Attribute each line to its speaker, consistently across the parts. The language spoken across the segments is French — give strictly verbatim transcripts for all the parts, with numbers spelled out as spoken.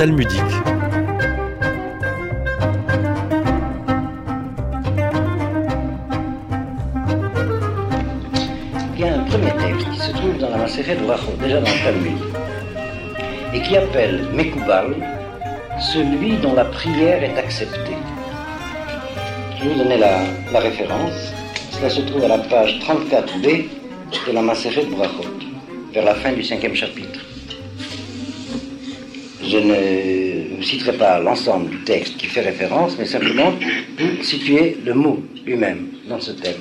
Speaker 1: talmudique.
Speaker 2: Il y a un premier texte qui se trouve dans la Masechet Brachot, déjà dans le Talmud, et qui appelle Mekoubal, celui dont la prière est acceptée. Je vais vous donner la, la référence. Cela se trouve à la page trente-quatre b de la Masechet Brachot, vers la fin du cinquième chapitre. Je ne citerai pas l'ensemble du texte qui fait référence, mais simplement pour situer le mot lui-même dans ce thème.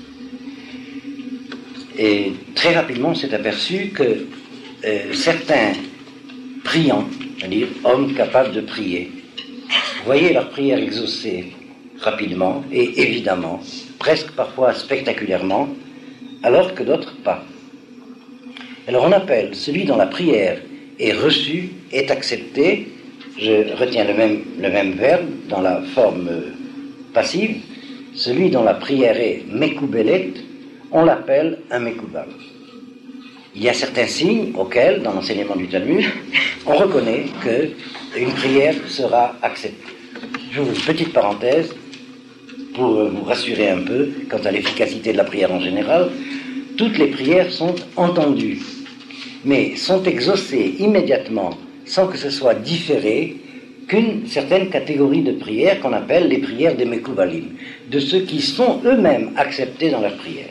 Speaker 2: Et très rapidement, on s'est aperçu que euh, certains priants, c'est-à-dire hommes capables de prier, voyaient leur prière exaucée rapidement et évidemment, presque parfois spectaculairement, alors que d'autres pas. Alors on appelle celui dont la prière est reçue, est acceptée, je retiens le même, le même verbe dans la forme passive, celui dont la prière est mekoubelet, on l'appelle un mekoubal. Il y a certains signes auxquels, dans l'enseignement du Talmud, on reconnaît qu'une prière sera acceptée. J'ouvre une petite parenthèse pour vous rassurer un peu quant à l'efficacité de la prière en général. Toutes les prières sont entendues, mais sont exaucées immédiatement, sans que ce soit différé, qu'une certaine catégorie de prières qu'on appelle les prières des Mekoubalim, de ceux qui sont eux-mêmes acceptés dans leur prière.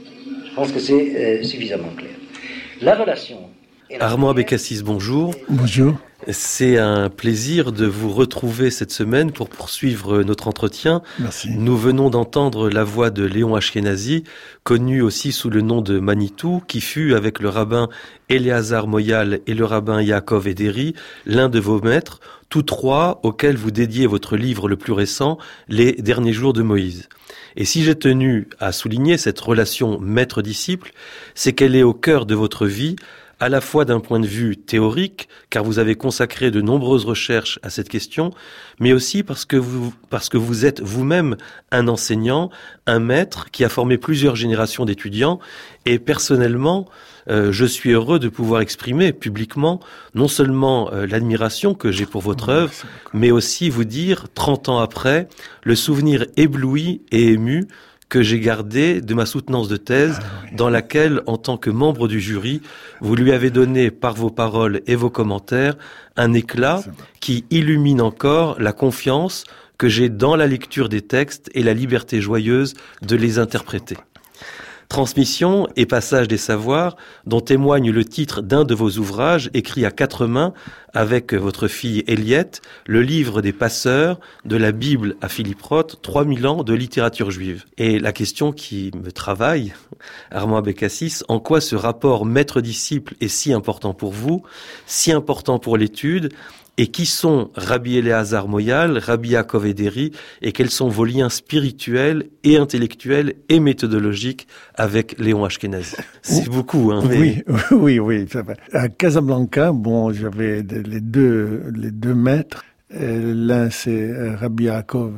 Speaker 2: Je pense que c'est euh, suffisamment clair. La relation...
Speaker 1: Armand Abécassis, bonjour.
Speaker 3: Bonjour.
Speaker 1: C'est un plaisir de vous retrouver cette semaine pour poursuivre notre entretien.
Speaker 3: Merci.
Speaker 1: Nous venons d'entendre la voix de Léon Ashkenazi, connu aussi sous le nom de Manitou, qui fut avec le rabbin Éléazar Moyal et le rabbin Yaakov Ederi, l'un de vos maîtres, tous trois auxquels vous dédiez votre livre le plus récent, Les derniers jours de Moïse. Et si j'ai tenu à souligner cette relation maître-disciple, c'est qu'elle est au cœur de votre vie, à la fois d'un point de vue théorique, car vous avez consacré de nombreuses recherches à cette question, mais aussi parce que vous, parce que vous êtes vous-même un enseignant, un maître qui a formé plusieurs générations d'étudiants, et personnellement, euh, je suis heureux de pouvoir exprimer publiquement non seulement euh, l'admiration que j'ai pour votre œuvre, mais aussi vous dire, trente ans après, le souvenir ébloui et ému que j'ai gardé de ma soutenance de thèse, ah, oui. dans laquelle, en tant que membre du jury, vous lui avez donné, par vos paroles et vos commentaires, un éclat qui illumine encore la confiance que j'ai dans la lecture des textes et la liberté joyeuse de les interpréter. Transmission et passage des savoirs, dont témoigne le titre d'un de vos ouvrages, écrit à quatre mains avec votre fille Eliette, le livre des passeurs, de la Bible à Philippe Roth, trois mille ans de littérature juive. Et la question qui me travaille, Armand Abécassis, en quoi ce rapport maître-disciple est si important pour vous, si important pour l'étude, et qui sont Rabbi Éléazar Moyal, Rabbi Yaakov Ederi, et quels sont vos liens spirituels et intellectuels et méthodologiques avec Léon Ashkenazi? C'est oui, beaucoup, hein. Mais...
Speaker 3: Oui, oui, oui. Ça va. À Casablanca, bon, j'avais les deux, les deux maîtres. L'un, c'est Rabbi Yaakov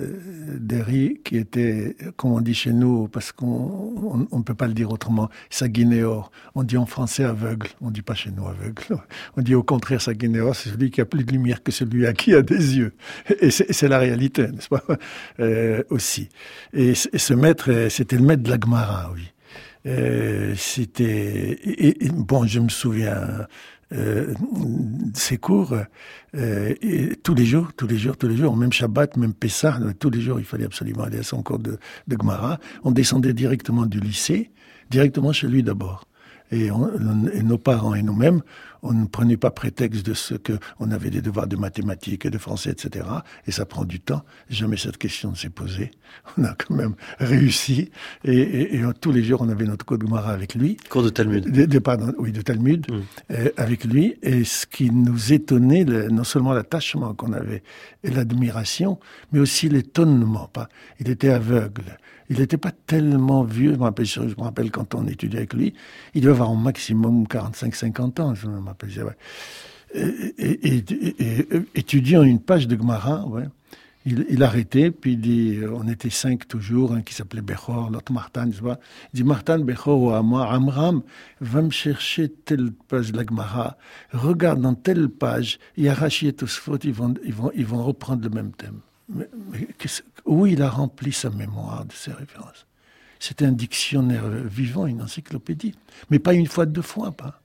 Speaker 3: Ederi, qui était, comme on dit chez nous, parce qu'on on, on peut pas le dire autrement, Saguinéor. On dit en français aveugle, on dit pas chez nous aveugle. On dit au contraire Saguinéor, c'est celui qui a plus de lumière que celui à qui a des yeux. Et c'est, c'est la réalité, n'est-ce pas, euh, aussi. Et, et ce maître, c'était le maître de la Gemara, oui. Euh, c'était... Et, et, bon, je me souviens... Euh, ces cours euh, et tous les jours, tous les jours, tous les jours, même Shabbat, même Pessah, tous les jours, il fallait absolument aller à son cours de, de Gemara. On descendait directement du lycée, directement chez lui d'abord. Et, on, et nos parents et nous-mêmes, on ne prenait pas prétexte de ce que on avait des devoirs de mathématiques et de français, et cetera. Et ça prend du temps. Jamais cette question ne s'est posée. On a quand même réussi. Et, et, et tous les jours, on avait notre cours de Gemara avec lui.
Speaker 1: Cours de Talmud.
Speaker 3: De, de, pardon, oui, de Talmud, mmh. euh, avec lui. Et ce qui nous étonnait, le, non seulement l'attachement qu'on avait et l'admiration, mais aussi l'étonnement. Pas. Il était aveugle. Il n'était pas tellement vieux. Je me rappelle, je me rappelle quand on étudiait avec lui, il devait avoir au maximum quarante-cinq cinquante ans. Je me rappelle. Ouais. Et, et, et, et, et, étudiant une page de Gemara, ouais, Il, il arrêtait, puis il dit, on était cinq toujours, un qui s'appelait Bechor, l'autre Martin, tu vois. Il dit, Martin, Bechor ou à moi, Amram, va me chercher telle page de la Gemara, regarde dans telle page, il y a Rashi et Tosfot, ils vont, ils vont, ils vont reprendre le même thème. Mais, mais où il a rempli sa mémoire de ces références? C'était un dictionnaire vivant, une encyclopédie. Mais pas une fois, deux fois, pas.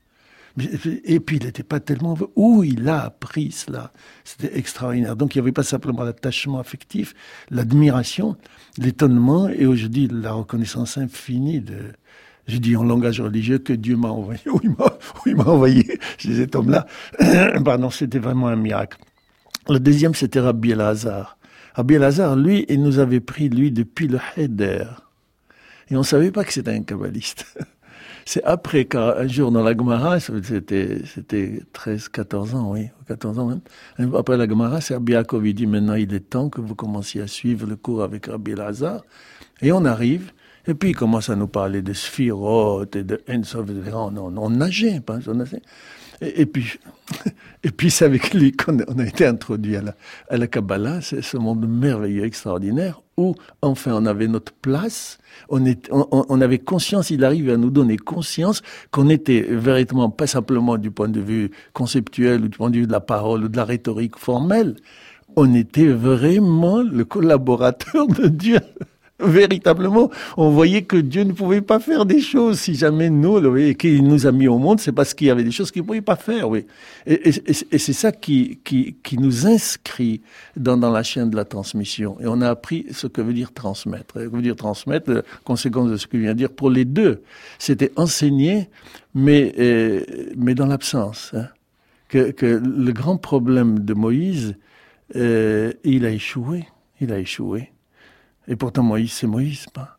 Speaker 3: Et puis, il n'était pas tellement... Où il a appris cela? C'était extraordinaire. Donc, il n'y avait pas simplement l'attachement affectif, l'admiration, l'étonnement, et aujourd'hui, la reconnaissance infinie de... Je dis en langage religieux que Dieu m'a envoyé, où il m'a, où il m'a envoyé chez cet homme-là. Pardon, c'était vraiment un miracle. Le deuxième, c'était Rabbi Elazar. Rabbi Elazar, lui, il nous avait pris, lui, depuis le Heder. Et on ne savait pas que c'était un kabbaliste. C'est après qu'un jour dans la Gemara, c'était, c'était treize, quatorze ans, oui, quatorze ans même. Après la Gemara, c'est Rabbi Yaakov, il dit, maintenant il est temps que vous commenciez à suivre le cours avec Rabbi Elazar. Et on arrive, et puis il commence à nous parler de Sphirot et de Ensof, et cetera. On, on, on nageait, pas, on nageait. Et, et puis, et puis c'est avec lui qu'on a, on a été introduit à la, à la Kabbalah, c'est ce monde merveilleux, extraordinaire, où enfin on avait notre place, on, est, on, on avait conscience, il arrive à nous donner conscience qu'on était véritablement, pas simplement du point de vue conceptuel ou du point de vue de la parole ou de la rhétorique formelle, on était vraiment le collaborateur de Dieu. Véritablement, on voyait que Dieu ne pouvait pas faire des choses si jamais nous, et qu'il nous a mis au monde, c'est parce qu'il y avait des choses qu'il ne pouvait pas faire, oui. Et, et, et c'est ça qui, qui, qui nous inscrit dans, dans la chaîne de la transmission. Et on a appris ce que veut dire transmettre. Ce que veut dire transmettre, la conséquence de ce que je viens de dire, pour les deux, c'était enseigner, mais, euh, mais dans l'absence. Hein. Que, que le grand problème de Moïse, euh, il a échoué. Il a échoué. Et pourtant, Moïse, c'est Moïse, pas.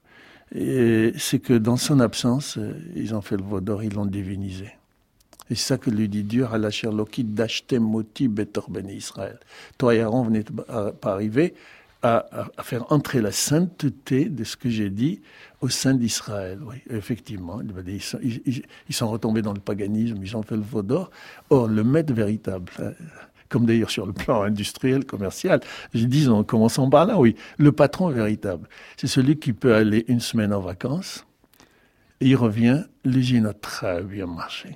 Speaker 3: Et c'est que dans son absence, ils ont fait le veau d'or, ils l'ont divinisé. Et c'est ça que lui dit Dieu, Halacher Loki, Dashtem Moti Betor Beni Israël. Toi et Aaron, vous n'êtes pas arrivés à, à faire entrer la sainteté de ce que j'ai dit au sein d'Israël. Oui, effectivement, ils sont, ils, ils sont retombés dans le paganisme, ils ont fait le veau d'or. Or, le maître véritable... comme d'ailleurs sur le plan industriel, commercial, disons, commençons par là, oui. Le patron véritable, c'est celui qui peut aller une semaine en vacances, et il revient, l'usine a très bien marché.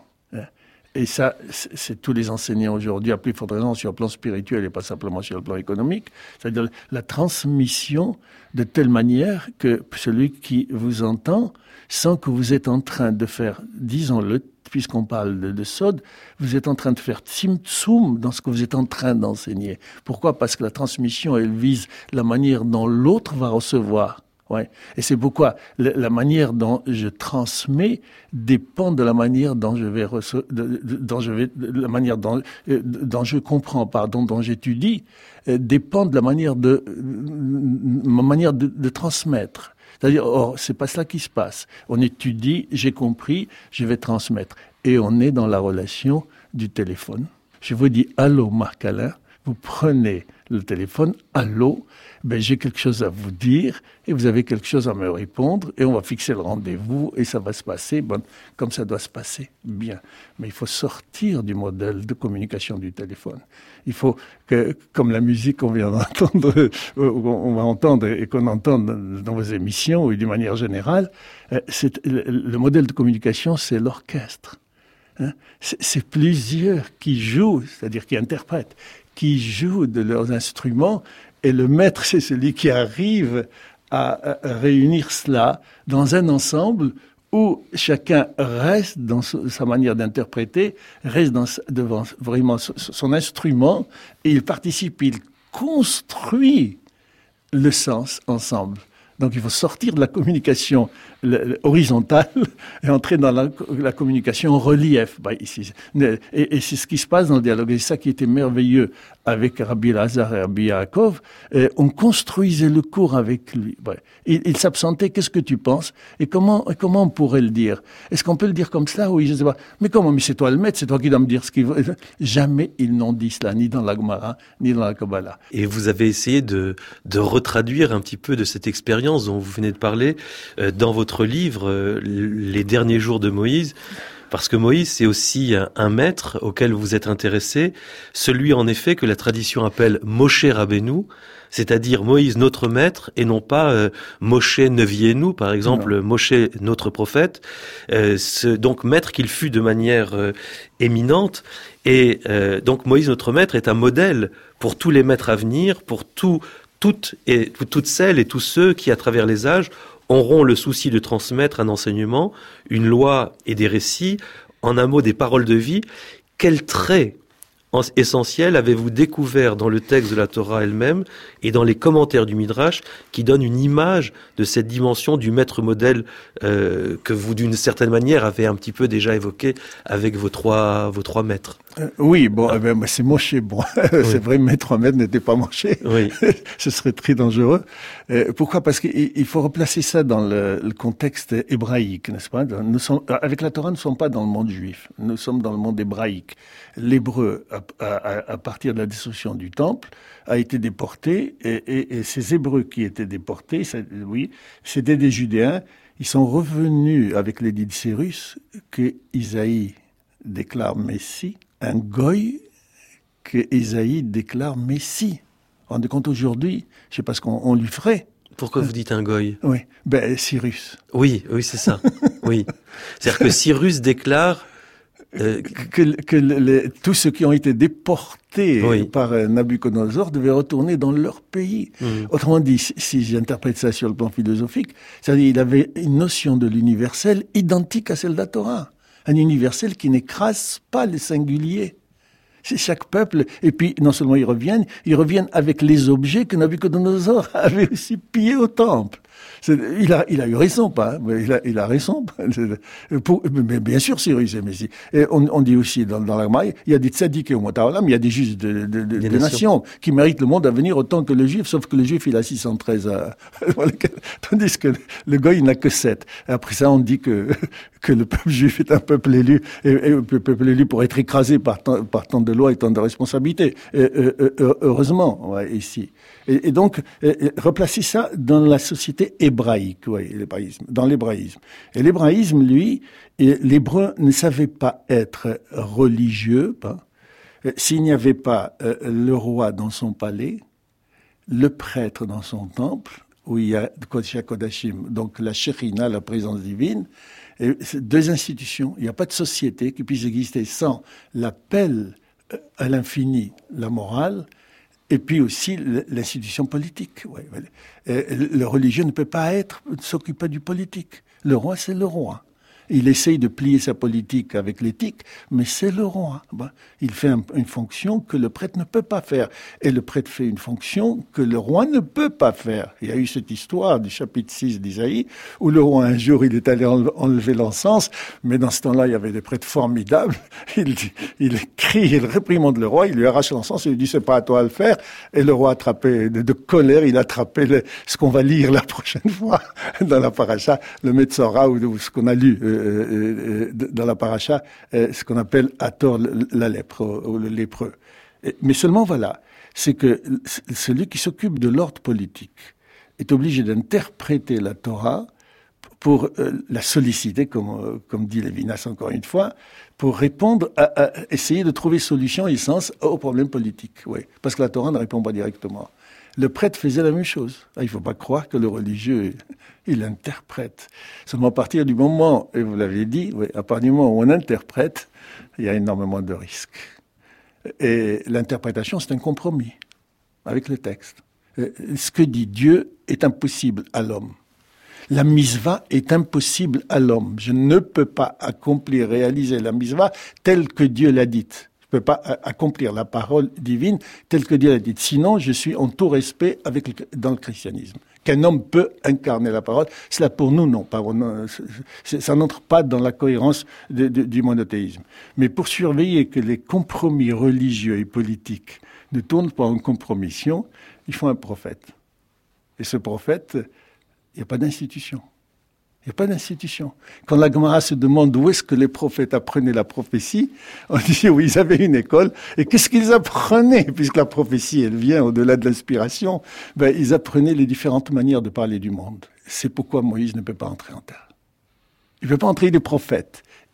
Speaker 3: Et ça, c'est tous les enseignants aujourd'hui, à plus forte raison sur le plan spirituel et pas simplement sur le plan économique, c'est-à-dire la transmission de telle manière que celui qui vous entend, sans que vous êtes en train de faire, disons-le, puisqu'on parle de, de Sod, vous êtes en train de faire tzimtzum dans ce que vous êtes en train d'enseigner. Pourquoi? Parce que la transmission, elle vise la manière dont l'autre va recevoir. Ouais. Et c'est pourquoi la, la manière dont je transmets dépend de la manière dont je vais recevoir, de, de, dont je vais, de la manière dont, euh, dont je comprends, pardon, dont j'étudie, euh, dépend de la manière de, euh, ma manière de, de transmettre. C'est-à-dire, or, c'est pas cela qui se passe. On étudie, j'ai compris, je vais transmettre. Et on est dans la relation du téléphone. Je vous dis, allô, Marc Alain, vous prenez le téléphone, allô, ben, j'ai quelque chose à vous dire, et vous avez quelque chose à me répondre, et on va fixer le rendez-vous, et ça va se passer, bon, comme ça doit se passer, bien. Mais il faut sortir du modèle de communication du téléphone. Il faut que, comme la musique qu'on vient d'entendre, on va entendre et qu'on entend dans vos émissions, ou d'une manière générale, c'est, le modèle de communication, c'est l'orchestre. Hein? C'est, c'est plusieurs qui jouent, c'est-à-dire qui interprètent, qui jouent de leurs instruments, et le maître, c'est celui qui arrive à réunir cela dans un ensemble où chacun reste dans sa manière d'interpréter, reste dans, devant vraiment son instrument, et il participe, il construit le sens ensemble. Donc il faut sortir de la communication horizontale et entrer dans la, la communication en relief. Bah, ici. Et, et c'est ce qui se passe dans le dialogue. Et c'est ça qui était merveilleux avec Rabbi Elazar et Rabbi Yaakov. Et on construisait le cours avec lui. Bah, il, il s'absentait, qu'est-ce que tu penses? Et comment, et comment on pourrait le dire? Est-ce qu'on peut le dire comme ça? Oui, je ne sais pas. Mais comment? Mais c'est toi le maître, c'est toi qui dois me dire ce qu'il veut. Jamais ils n'ont dit cela, ni dans la Gemara, ni dans la Kabbalah.
Speaker 1: Et vous avez essayé de, de retraduire un petit peu de cette expérience dont vous venez de parler euh, dans votre livre euh, Les derniers jours de Moïse, parce que Moïse, c'est aussi un, un maître auquel vous êtes intéressé, celui en effet que la tradition appelle Moshe Rabbeinu, c'est-à-dire Moïse notre maître, et non pas euh, Moshe Nevienu, par exemple, non. Moshe notre prophète, euh, ce, donc maître qu'il fut de manière euh, éminente, et euh, donc Moïse notre maître est un modèle pour tous les maîtres à venir, pour tout, toutes, et, toutes celles et tous ceux qui, à travers les âges, auront le souci de transmettre un enseignement, une loi et des récits, en un mot des paroles de vie. Quels traits essentiels avez-vous découvert dans le texte de la Torah elle-même et dans les commentaires du Midrash qui donnent une image de cette dimension du maître modèle euh, que vous, d'une certaine manière, avez un petit peu déjà évoqué avec vos trois, vos trois maîtres?
Speaker 3: Euh, oui, bon, ah. eh ben, c'est Moshe. Bon, oui. C'est vrai, mes trois maîtres n'étaient pas Moshe.
Speaker 1: Oui.
Speaker 3: Ce serait très dangereux. Euh, pourquoi? Parce qu'il faut replacer ça dans le, le contexte hébraïque, n'est-ce pas? Nous sommes, avec la Torah, nous ne sommes pas dans le monde juif. Nous sommes dans le monde hébraïque. L'hébreu, à, à, à partir de la destruction du temple, a été déporté, et, et, et ces Hébreux qui étaient déportés, ça, oui, c'était des Judéens. Ils sont revenus avec l'édit de Cyrus que Isaïe déclare Messie, un goy que Isaïe déclare Messie. Rendez compte aujourd'hui, je sais pas ce qu'on on lui ferait.
Speaker 1: Pourquoi vous dites un goy?
Speaker 3: Oui, ben Cyrus.
Speaker 1: Oui, oui, c'est ça. Oui, c'est-à-dire que Cyrus déclare
Speaker 3: Euh, que, que les, tous ceux qui ont été déportés oui. par Nabuchodonosor devaient retourner dans leur pays. Mmh. Autrement dit, si, si j'interprète ça sur le plan philosophique, c'est-à-dire qu'il avait une notion de l'universel identique à celle de la Torah. Un universel qui n'écrase pas les singuliers. C'est chaque peuple. Et puis, non seulement ils reviennent, ils reviennent avec les objets que Nabuchodonosor avait aussi pillés au temple. C'est, il a, il a eu raison, pas, mais il a, il a raison. Pour, mais bien sûr, Cyrus et Messie. Et on, on dit aussi dans, dans l'Agma, il y a des tzadikim au Motaolam, il y a des juges de, de, de, des de nations qui méritent le monde à venir autant que le juif, sauf que le juif, il a six cent treize à, tandis que le goy, il n'a que sept. Après ça, on dit que, que le peuple juif est un peuple élu, et, et le peuple élu pour être écrasé par tant, par tant de lois et tant de responsabilités. Et, et, et, heureusement, ouais, ici. Et, et donc, et, et, replacer ça dans la société hébraïque, oui, l'hébraïsme, dans l'hébraïsme. Et l'hébraïsme, lui, l'hébreu ne savait pas être religieux, pas. S'il n'y avait pas euh, le roi dans son palais, le prêtre dans son temple, où il y a Kodesh HaKodashim, donc la Shekhinah, la présence divine, et deux institutions. Il n'y a pas de société qui puisse exister sans l'appel à l'infini, la morale, et puis aussi l'institution politique. Ouais, ouais. Le religieux ne peut pas être, ne s'occupe pas du politique. Le roi, c'est le roi. Il essaye de plier sa politique avec l'éthique, mais c'est le roi. Il fait un, une fonction que le prêtre ne peut pas faire. Et le prêtre fait une fonction que le roi ne peut pas faire. Il y a eu cette histoire du chapitre six d'Isaïe, où le roi, un jour, il est allé enlever l'encens, mais dans ce temps-là, il y avait des prêtres formidables. Il, il crie, il réprimande le roi, il lui arrache l'encens, il lui dit, c'est pas à toi à le faire. Et le roi, attrapé de, de colère, il a attrapé le, ce qu'on va lire la prochaine fois dans la paracha, le Metzora, ou, ou ce qu'on a lu, euh, Euh, dans la paracha, euh, ce qu'on appelle à tort la lèpre, ou le lépreux. Mais seulement voilà, c'est que celui qui s'occupe de l'ordre politique est obligé d'interpréter la Torah pour euh, la solliciter, comme, comme dit Lévinas encore une fois, pour répondre à, à essayer de trouver solution et sens aux problèmes politiques. Oui, parce que la Torah ne répond pas directement. Le prêtre faisait la même chose. Il ne faut pas croire que le religieux, il interprète. Seulement à partir du moment, et vous l'avez dit, oui, à partir du moment où on interprète, il y a énormément de risques. Et l'interprétation, c'est un compromis avec le texte. Ce que dit Dieu est impossible à l'homme. La misva est impossible à l'homme. Je ne peux pas accomplir, réaliser la misva telle que Dieu l'a dite. Je ne peux pas accomplir la parole divine telle que Dieu l'a dite. Sinon, je suis en tout respect avec le, dans le christianisme. Qu'un homme peut incarner la parole, cela pour nous, non. Pas, non ça n'entre pas dans la cohérence de, de, du monothéisme. Mais pour surveiller que les compromis religieux et politiques ne tournent pas en compromission, il faut un prophète. Et ce prophète, il n'y a pas d'institution. Il n'y a pas d'institution. Quand la Gemara se demande où est-ce que les prophètes apprenaient la prophétie, on dit oui, ils avaient une école. Et qu'est-ce qu'ils apprenaient? Puisque la prophétie, elle vient au-delà de l'inspiration. Ben, ils apprenaient les différentes manières de parler du monde. C'est pourquoi Moïse ne peut pas entrer en terre. Il ne peut pas entrer, il est prophète.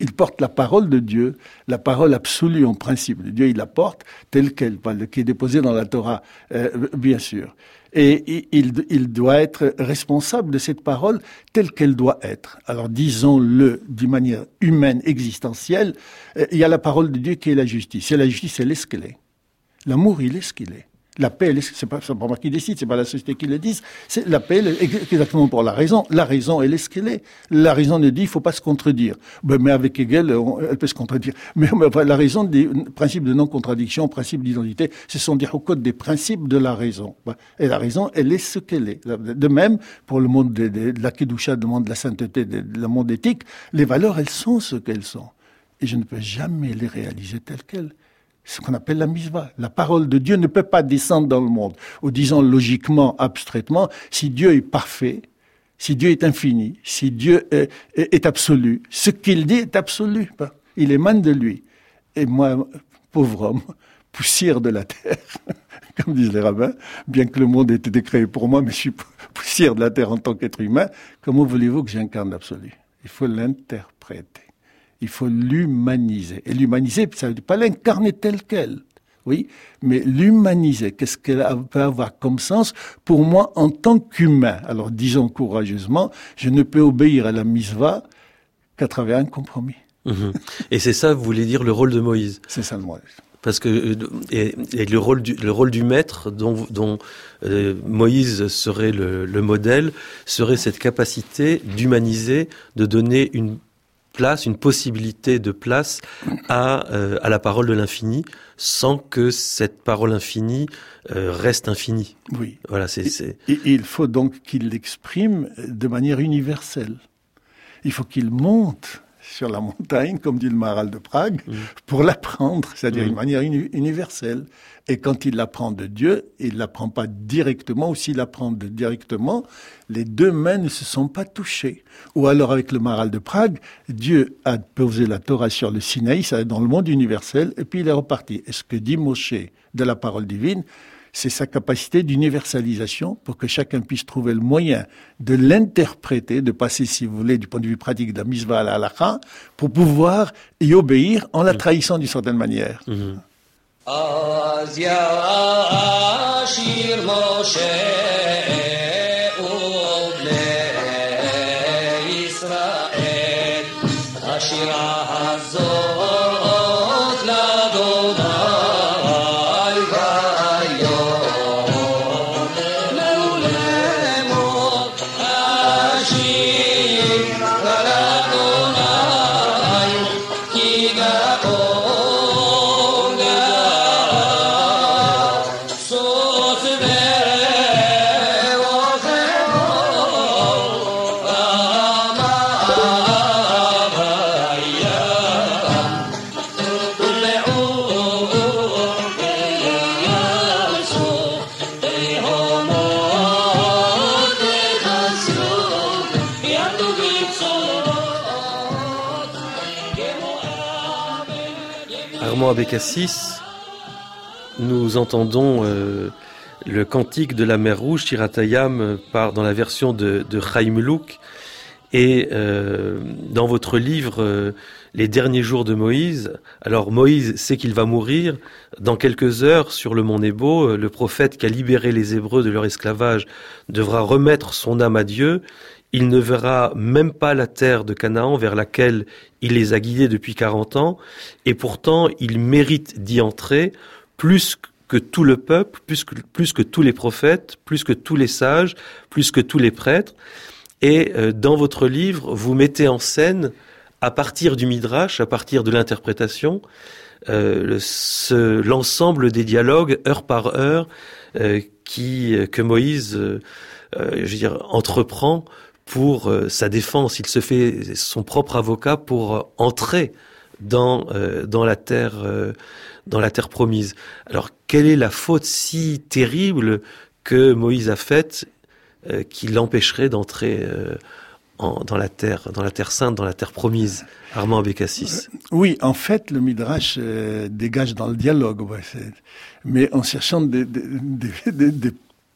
Speaker 3: Il porte la parole de Dieu, la parole absolue en principe de Dieu, il la porte telle qu'elle, qui est déposée dans la Torah, euh, bien sûr. Et il, il doit être responsable de cette parole telle qu'elle doit être. Alors disons-le d'une manière humaine, existentielle, euh, il y a la parole de Dieu qui est la justice. Et la justice, elle est ce qu'elle est. L'amour, il est ce qu'il est. La paix, elle est, c'est pas, c'est pas moi qui décide, c'est pas la société qui le dit. C'est la paix, elle est exactement pour la raison. La raison, elle est ce qu'elle est. La raison ne dit, il faut pas se contredire. Ben, mais avec Hegel, on, elle peut se contredire. Mais, mais la raison des principes de non-contradiction, principes d'identité, ce sont des code des principes de la raison. Et la raison, elle est ce qu'elle est. De même, pour le monde de, de, de la Kedusha, le monde de la sainteté, de, de le monde éthique, les valeurs, elles sont ce qu'elles sont. Et je ne peux jamais les réaliser telles quelles. Ce qu'on appelle la misva. La parole de Dieu ne peut pas descendre dans le monde. Ou disons logiquement, abstraitement, si Dieu est parfait, si Dieu est infini, si Dieu est, est, est absolu, ce qu'il dit est absolu. Il émane de lui. Et moi, pauvre homme, poussière de la terre, comme disent les rabbins, bien que le monde ait été créé pour moi, mais je suis poussière de la terre en tant qu'être humain, comment voulez-vous que j'incarne l'absolu? Il faut l'interpréter. Il faut l'humaniser. Et l'humaniser, ça ne veut pas l'incarner telle qu'elle, oui, mais l'humaniser. Qu'est-ce qu'elle peut avoir comme sens pour moi en tant qu'humain? Alors disons courageusement, je ne peux obéir à la misva qu'à travers un compromis.
Speaker 1: Mmh. Et c'est ça, vous voulez dire, le rôle de Moïse?
Speaker 3: C'est ça le mot.
Speaker 1: Parce que et, et le rôle du le rôle du maître dont, dont euh, Moïse serait le, le modèle serait cette capacité d'humaniser, de donner une place, une possibilité de place à, euh, à la parole de l'infini, sans que cette parole infinie euh, reste infinie.
Speaker 3: Oui.
Speaker 1: Voilà, c'est, c'est...
Speaker 3: Et, et il faut donc qu'il l'exprime de manière universelle. Il faut qu'il monte sur la montagne, comme dit le Maharal de Prague, mmh. pour l'apprendre, c'est-à-dire mmh. d'une manière uni- universelle. Et quand il l'apprend de Dieu, il ne l'apprend pas directement, ou s'il l'apprend de directement, les deux mains ne se sont pas touchées. Ou alors avec le Maharal de Prague, Dieu a posé la Torah sur le Sinaï, ça est dans le monde universel, et puis il est reparti. Et ce que dit Moshe de la parole divine, c'est sa capacité d'universalisation pour que chacun puisse trouver le moyen de l'interpréter, de passer, si vous voulez, du point de vue pratique de la misva à la halakha, pour pouvoir y obéir en la trahissant d'une certaine manière.
Speaker 1: Mmh. Armand Abécassis, nous entendons euh, le cantique de la mer Rouge, Shiratayam, par dans la version de, de Chaim Louk, et euh, dans votre livre euh, Les derniers jours de Moïse. Alors Moïse sait qu'il va mourir dans quelques heures sur le mont Nebo. Le prophète qui a libéré les Hébreux de leur esclavage devra remettre son âme à Dieu. Il ne verra même pas la terre de Canaan vers laquelle il les a guidés depuis quarante ans, et pourtant il mérite d'y entrer plus que tout le peuple, plus que, plus que tous les prophètes, plus que tous les sages, plus que tous les prêtres. Et euh, dans votre livre, vous mettez en scène, à partir du Midrash, à partir de l'interprétation, euh, le, ce, l'ensemble des dialogues, heure par heure, euh, qui, que Moïse euh, euh, je veux dire, entreprend pour euh, sa défense. Il se fait son propre avocat pour euh, entrer dans euh, dans la terre euh, dans la terre promise. Alors quelle est la faute si terrible que Moïse a faite euh, qui l'empêcherait d'entrer euh, en, dans la terre dans la terre sainte, dans la terre promise? Armand Abécassis.
Speaker 3: Euh, oui, en fait, le Midrash euh, dégage dans le dialogue, ouais, c'est... mais en cherchant des, des, des, des, des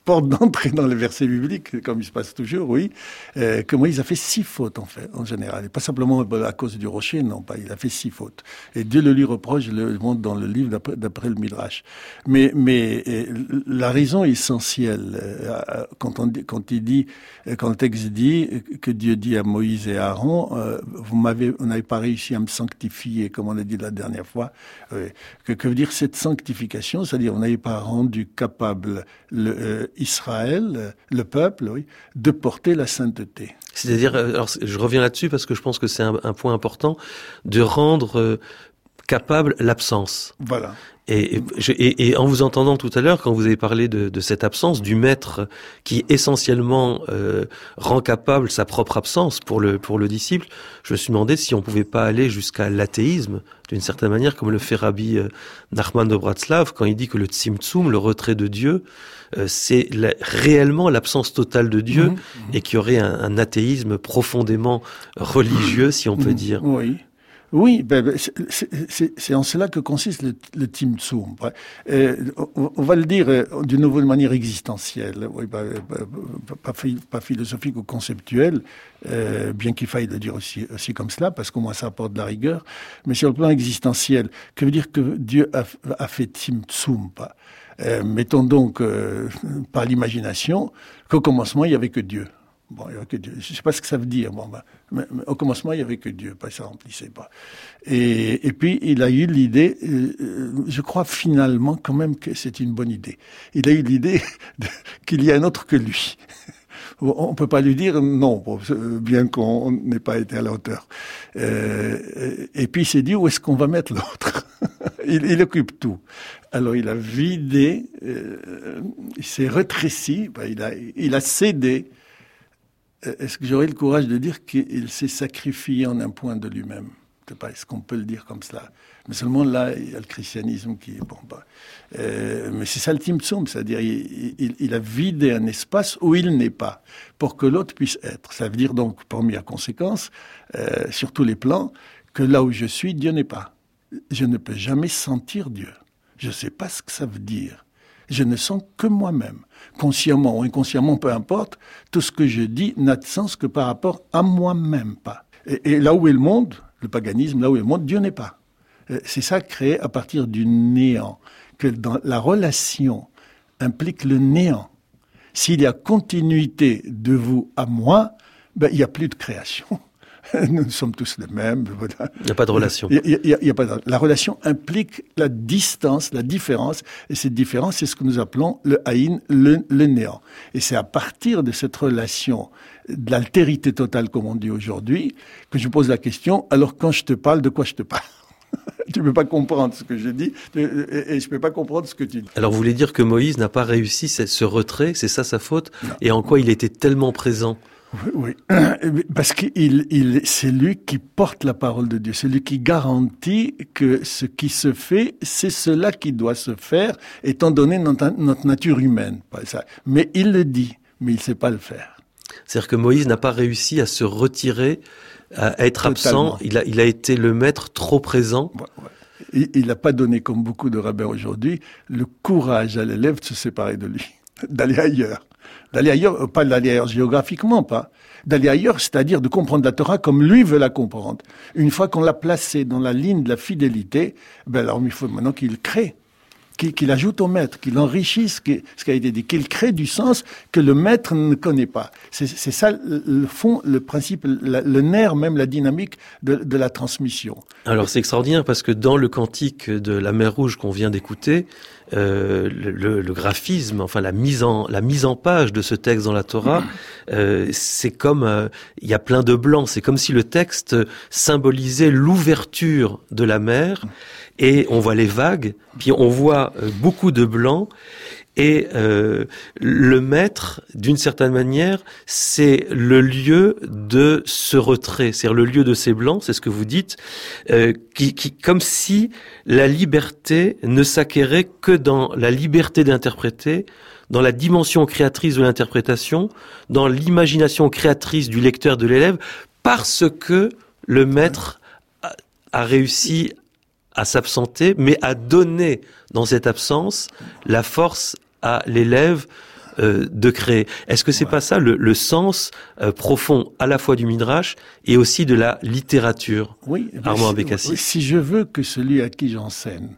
Speaker 3: porte d'entrée dans les versets bibliques, comme il se passe toujours, oui, euh, que Moïse a fait six fautes, en fait, en général. Et pas simplement à cause du rocher, non, pas. Il a fait six fautes. Et Dieu le lui reproche, je le montre dans le livre d'après, d'après le Midrash. Mais, mais la raison essentielle, euh, quand, on dit, quand il dit, quand le texte dit que Dieu dit à Moïse et à Aaron, euh, vous m'avez, vous n'avez pas réussi à me sanctifier, comme on a dit la dernière fois. Euh, que, que veut dire cette sanctification? C'est-à-dire, vous n'avez pas rendu capable le, euh, Israël, le peuple, oui, de porter la sainteté.
Speaker 1: C'est-à-dire, alors je reviens là-dessus parce que je pense que c'est un, un point important, de rendre euh, capable l'absence.
Speaker 3: Voilà.
Speaker 1: Et, et, et en vous entendant tout à l'heure, quand vous avez parlé de, de cette absence, du maître qui essentiellement euh, rend capable sa propre absence pour le pour le disciple, je me suis demandé si on pouvait pas aller jusqu'à l'athéisme d'une certaine manière, comme le fait Rabbi euh, Nachman de Bratslav quand il dit que le tzimtzum, le retrait de Dieu, euh, c'est la, réellement l'absence totale de Dieu, mmh, et qu'il y aurait un, un athéisme profondément religieux, si on peut mmh, dire.
Speaker 3: Oui. Oui, ben, c'est, c'est, c'est en cela que consiste le, le tzimtzum. Euh, on, on va le dire euh, d'une nouvelle manière existentielle, oui, bah, bah, pas, pas philosophique ou conceptuelle, euh, bien qu'il faille le dire aussi, aussi comme cela, parce qu'au moins ça apporte de la rigueur, mais sur le plan existentiel, que veut dire que Dieu a, a fait tzimtzum, pas euh, mettons donc euh, par l'imagination qu'au commencement il n'y avait que Dieu. Bon, il y avait que Dieu. Je ne sais pas ce que ça veut dire. Bon, ben, mais, mais au commencement, il n'y avait que Dieu, pas ça remplissait pas. Et, et puis, il a eu l'idée, euh, je crois finalement quand même que c'est une bonne idée. Il a eu l'idée de, qu'il y a un autre que lui. On ne peut pas lui dire non, bien qu'on n'ait pas été à la hauteur. Euh, et puis, il s'est dit, où est-ce qu'on va mettre l'autre? il, il occupe tout. Alors, il a vidé, euh, il s'est rétréci, ben, il a, il a cédé. Est-ce que j'aurais le courage de dire qu'il s'est sacrifié en un point de lui-même? Je sais pas, est-ce qu'on peut le dire comme cela? Mais seulement là, il y a le christianisme qui est bon. Bah, euh, mais c'est ça le tzimtzum, c'est-à-dire il, il, il a vidé un espace où il n'est pas, pour que l'autre puisse être. Ça veut dire donc, première conséquence, euh, sur tous les plans, que là où je suis, Dieu n'est pas. Je ne peux jamais sentir Dieu. Je ne sais pas ce que ça veut dire. Je ne sens que moi-même. Consciemment ou inconsciemment, peu importe, tout ce que je dis n'a de sens que par rapport à moi-même, pas. Et, et là où est le monde, le paganisme, là où est le monde, Dieu n'est pas. C'est ça créé à partir du néant, que dans la relation implique le néant. S'il y a continuité de vous à moi, ben, il n'y a plus de création. Nous sommes tous les mêmes. Voilà.
Speaker 1: Il n'y a pas de relation.
Speaker 3: Il y a, il y a, il y a pas de... La relation implique la distance, la différence. Et cette différence, c'est ce que nous appelons le haïn, le, le néant. Et c'est à partir de cette relation, de l'altérité totale, comme on dit aujourd'hui, que je pose la question, alors quand je te parle, de quoi je te parle? Tu ne peux pas comprendre ce que je dis et je ne peux pas comprendre ce que tu dis.
Speaker 1: Alors vous voulez dire que Moïse n'a pas réussi ce retrait, c'est ça sa faute? Non. Et en quoi il était tellement présent?
Speaker 3: Oui, oui, parce que il, il, c'est lui qui porte la parole de Dieu, c'est lui qui garantit que ce qui se fait, c'est cela qui doit se faire, étant donné notre, notre nature humaine. Mais il le dit, mais il ne sait pas le faire.
Speaker 1: C'est-à-dire que Moïse n'a pas réussi à se retirer, à être Totalement. absent, il a, il a été le maître trop présent.
Speaker 3: Ouais, ouais. Il n'a pas donné, comme beaucoup de rabbins aujourd'hui, le courage à l'élève de se séparer de lui, d'aller ailleurs. D'aller ailleurs, pas d'aller ailleurs géographiquement, pas. D'aller ailleurs, c'est-à-dire de comprendre la Torah comme lui veut la comprendre. Une fois qu'on l'a placé dans la ligne de la fidélité, ben alors il faut maintenant qu'il crée, qu'il, qu'il ajoute au maître, qu'il enrichisse ce qui a été dit, qu'il crée du sens que le maître ne connaît pas. C'est, c'est ça le fond, le principe, le, le nerf, même la dynamique de, de la transmission.
Speaker 1: Alors c'est extraordinaire parce que dans le cantique de la mer Rouge qu'on vient d'écouter, Euh, le, le, le graphisme, enfin la mise en la mise en page de ce texte dans la Torah, euh, c'est comme euh, il y a plein de blancs. C'est comme si le texte symbolisait l'ouverture de la mer et on voit les vagues, puis on voit euh, beaucoup de blancs. Et euh, le maître, d'une certaine manière, c'est le lieu de ce retrait, c'est-à-dire le lieu de ces blancs, c'est ce que vous dites, euh, qui, qui, comme si la liberté ne s'acquérait que dans la liberté d'interpréter, dans la dimension créatrice de l'interprétation, dans l'imagination créatrice du lecteur, de l'élève, parce que le maître a, a réussi à s'absenter, mais à donner dans cette absence la force à l'élève euh, de créer. Est-ce que c'est ouais. pas ça le, le sens euh, profond à la fois du Midrash et aussi de la littérature?
Speaker 3: Oui,
Speaker 1: Armand
Speaker 3: si,
Speaker 1: Abécassis.
Speaker 3: Oui, si je veux que celui à qui j'enseigne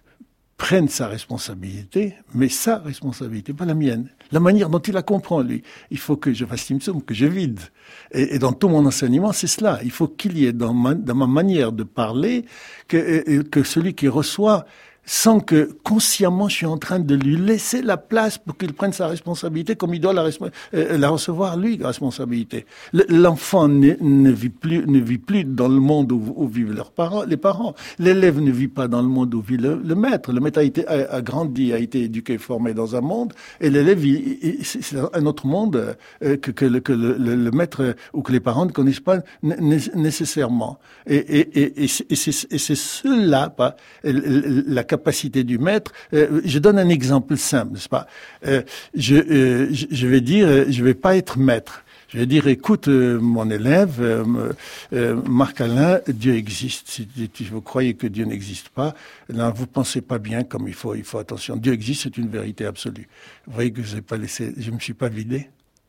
Speaker 3: prenne sa responsabilité, mais sa responsabilité, pas la mienne. La manière dont il la comprend, lui. Il faut que je fasse Timsoum, que je vide. Et, et dans tout mon enseignement, c'est cela. Il faut qu'il y ait dans ma, dans ma manière de parler que, que celui qui reçoit, sans que consciemment je suis en train de lui laisser la place pour qu'il prenne sa responsabilité comme il doit la, euh, la recevoir lui, la responsabilité. L'enfant ne, ne vit plus, ne vit plus dans le monde où, où vivent leurs parents, les parents. L'élève ne vit pas dans le monde où vit le, le maître. Le maître a été, a, a grandi, a été éduqué, formé dans un monde, et l'élève, il, il, c'est un autre monde euh, que, que, le, que le, le, le maître ou que les parents ne connaissent pas nécessairement. Et, et, et, et c'est, et c'est cela, pas, la capacité du maître. Euh, je donne un exemple simple, n'est-ce pas? Euh, je, euh, je, je vais dire, euh, je vais pas être maître. Je vais dire, écoute, euh, mon élève, euh, euh, Marc-Alain, Dieu existe. Si, si vous croyez que Dieu n'existe pas, là, vous pensez pas bien comme il faut. Il faut attention. Dieu existe, c'est une vérité absolue. Vous voyez que je n'ai pas laissé, je me suis pas vidé.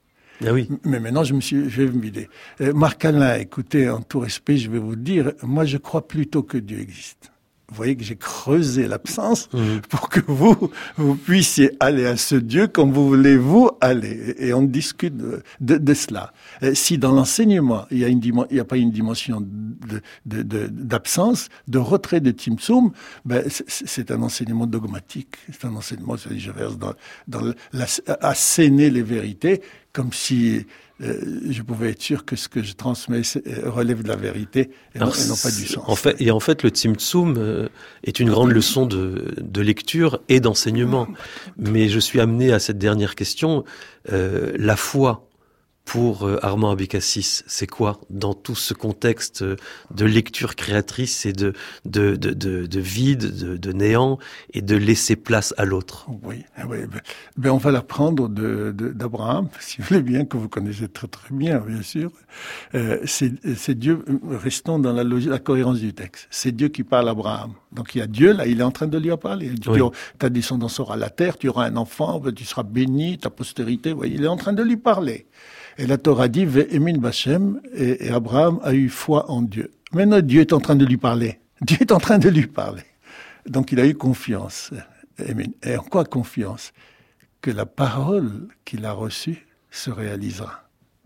Speaker 1: Ah oui.
Speaker 3: Mais maintenant, je me suis, je vais me vider. Euh, Marc-Alain, écoutez, en tout respect, je vais vous dire, moi, je crois plutôt que Dieu existe. Vous voyez que j'ai creusé l'absence mmh. pour que vous, vous puissiez aller à ce Dieu comme vous voulez vous aller. Et on discute de, de, de cela. Et si dans l'enseignement, il y a une il n'y a pas une dimension de, de, de, d'absence, de retrait de Timsoum, ben, c'est, c'est un enseignement dogmatique. C'est un enseignement, je verse dans, dans la, asséner les vérités comme si euh, je pouvais être sûr que ce que je transmets relève de la vérité et, Alors, non, et non pas du sens.
Speaker 1: En fait, et en fait, le Tzimtzum euh, est une grande leçon de, de lecture et d'enseignement. Mais je suis amené à cette dernière question. Euh, la foi pour euh, Armand Abécassis, c'est quoi dans tout ce contexte de lecture créatrice et de de de de, de vide, de, de néant et de laisser place à l'autre?
Speaker 3: Oui, oui. Ben, ben on va l'apprendre de, de d'Abraham, si vous voulez bien, que vous connaissez très très bien, bien sûr. Euh, c'est c'est Dieu. Restons dans la logique, la cohérence du texte. C'est Dieu qui parle à Abraham. Donc il y a Dieu là, il est en train de lui en parler. Il dit, oui. Ta descendance sera la terre, tu auras un enfant, tu seras béni, ta postérité. Oui, il est en train de lui parler. Et la Torah dit, Ve'emin B'Hashem, et, et Abraham a eu foi en Dieu. Maintenant, Dieu est en train de lui parler. Dieu est en train de lui parler. Donc, il a eu confiance. Et en quoi confiance? Que la parole qu'il a reçue se réalisera.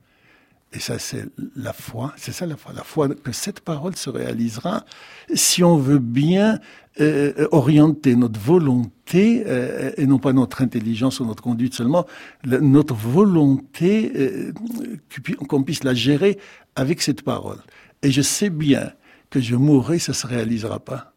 Speaker 3: Et ça, c'est la foi. C'est ça la foi. La foi que cette parole se réalisera si on veut bien euh, orienter notre volonté, euh, et non pas notre intelligence ou notre conduite seulement, la, notre volonté, euh, qu'on puisse la gérer avec cette parole. Et je sais bien que je mourrai, ça se réalisera pas.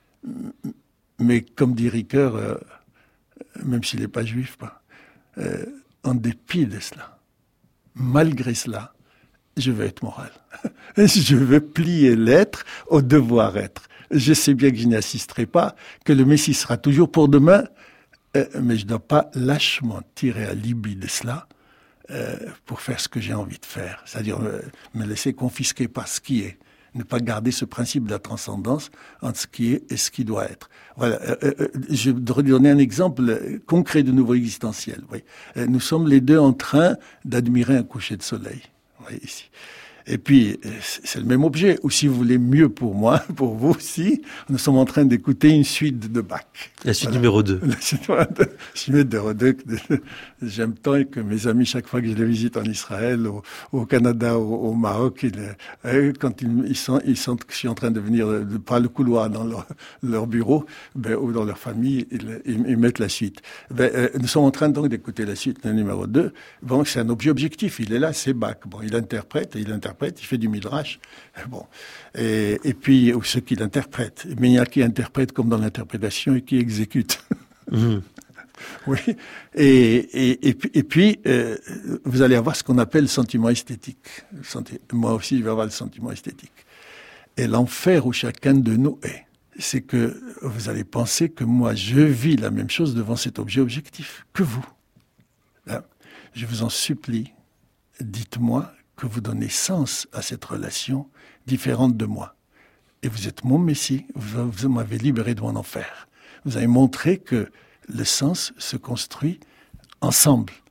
Speaker 3: Mais comme dit Ricoeur, euh, même s'il n'est pas juif, pas, euh, en dépit de cela, malgré cela, je veux être moral. Je veux plier l'être au devoir être. Je sais bien que je n'y assisterai pas, que le Messie sera toujours pour demain, euh, mais je ne dois pas lâchement tirer à l'ibi de cela euh, pour faire ce que j'ai envie de faire. C'est-à-dire euh, me laisser confisquer par ce qui est. Ne pas garder ce principe de la transcendance entre ce qui est et ce qui doit être. Voilà. Euh, euh, je voudrais donner un exemple concret de nouveau existentiel. Oui. Euh, nous sommes les deux en train d'admirer un coucher de soleil. Oui, ici. Et puis, c'est le même objet. Ou si vous voulez mieux pour moi, pour vous aussi, nous sommes en train d'écouter une suite de Bach.
Speaker 1: La suite voilà. numéro deux.
Speaker 3: La suite numéro deux. J'aime tant que mes amis, chaque fois que je les visite en Israël, au, au Canada, au, au Maroc, ils, quand ils, ils, sentent, ils sentent que je suis en train de venir de, par le couloir dans leur, leur bureau, ben, ou dans leur famille, ils, ils, ils mettent la suite. Ben, euh, nous sommes en train donc d'écouter la suite, le numéro deux. Bon, c'est un objet objectif. Il est là, c'est Bach. Bon, il interprète, il interprète. Il fait du midrash, bon, et, et puis ou ceux qui l'interprètent. Mais il y a qui interprètent comme dans l'interprétation et qui exécutent. Mmh. Oui. Et, et, et puis, et puis euh, vous allez avoir ce qu'on appelle le sentiment esthétique. Moi aussi, je vais avoir le sentiment esthétique. Et l'enfer où chacun de nous est, c'est que vous allez penser que moi, je vis la même chose devant cet objet objectif que vous. Là, je vous en supplie, dites-moi que vous donnez sens à cette relation différente de moi. Et vous êtes mon Messie, vous, vous m'avez libéré de mon enfer. Vous avez montré que le sens se construit ensemble,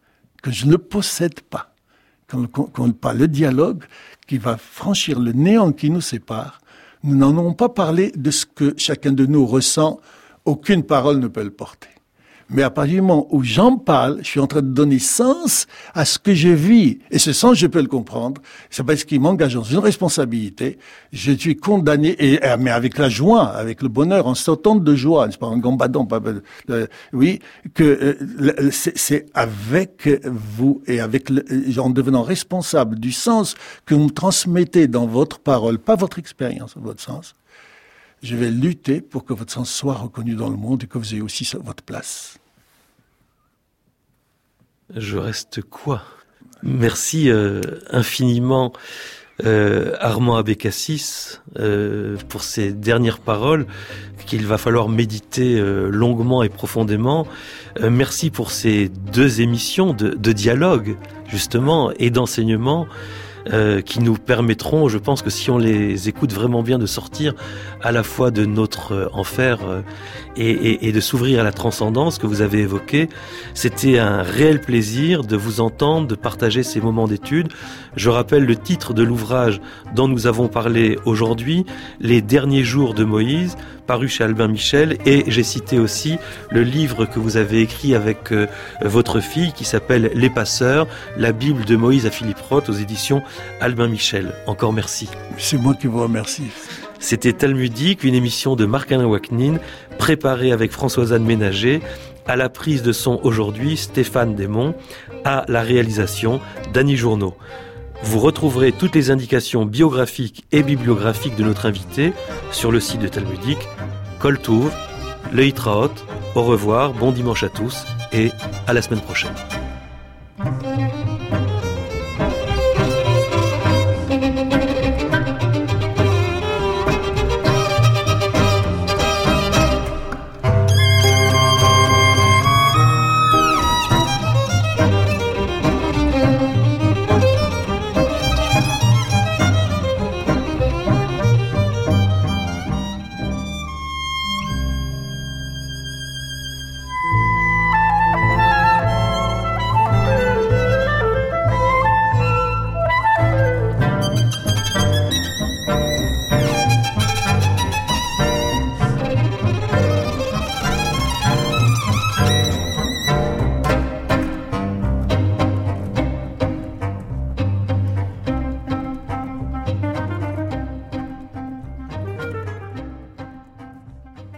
Speaker 3: que je ne possède pas. Quand, quand, quand pas le dialogue qui va franchir le néant qui nous sépare, nous n'en avons pas parlé de ce que chacun de nous ressent, aucune parole ne peut le porter. Mais à partir du moment où j'en parle, je suis en train de donner sens à ce que je vis. Et ce sens, je peux le comprendre. C'est parce qu'il m'engage dans une responsabilité. Je suis condamné, et, mais avec la joie, avec le bonheur, en sautant de joie, c'est pas en gambadant, pas, euh, oui, que euh, c'est, c'est avec vous et avec le, en devenant responsable du sens que vous me transmettez dans votre parole, pas votre expérience, votre sens. Je vais lutter pour que votre sens soit reconnu dans le monde et que vous ayez aussi votre place.
Speaker 1: Je reste quoi ? Merci euh, infiniment euh, Armand Abécassis euh, pour ces dernières paroles qu'il va falloir méditer euh, longuement et profondément. Euh, merci pour ces deux émissions de, de dialogue justement et d'enseignement. Euh, qui nous permettront, je pense que si on les écoute vraiment bien, de sortir à la fois de notre euh, enfer euh, et, et, et de s'ouvrir à la transcendance que vous avez évoquée. C'était un réel plaisir de vous entendre, de partager ces moments d'étude. Je rappelle le titre de l'ouvrage dont nous avons parlé aujourd'hui, Les derniers jours de Moïse, paru chez Albin Michel, et j'ai cité aussi le livre que vous avez écrit avec euh, votre fille qui s'appelle Les Passeurs, la Bible de Moïse à Philippe Roth aux éditions Albin Michel. Encore merci.
Speaker 3: C'est moi qui vous remercie.
Speaker 1: C'était Talmudique, une émission de Marc-Alain Ouaknin, préparée avec Françoise-Anne Ménager, à la prise de son aujourd'hui Stéphane Desmond, à la réalisation Dany Journeau. Vous retrouverez toutes les indications biographiques et bibliographiques de notre invité sur le site de Talmudique. Kol Tuv, le Hitraot, au revoir, bon dimanche à tous et à la semaine prochaine.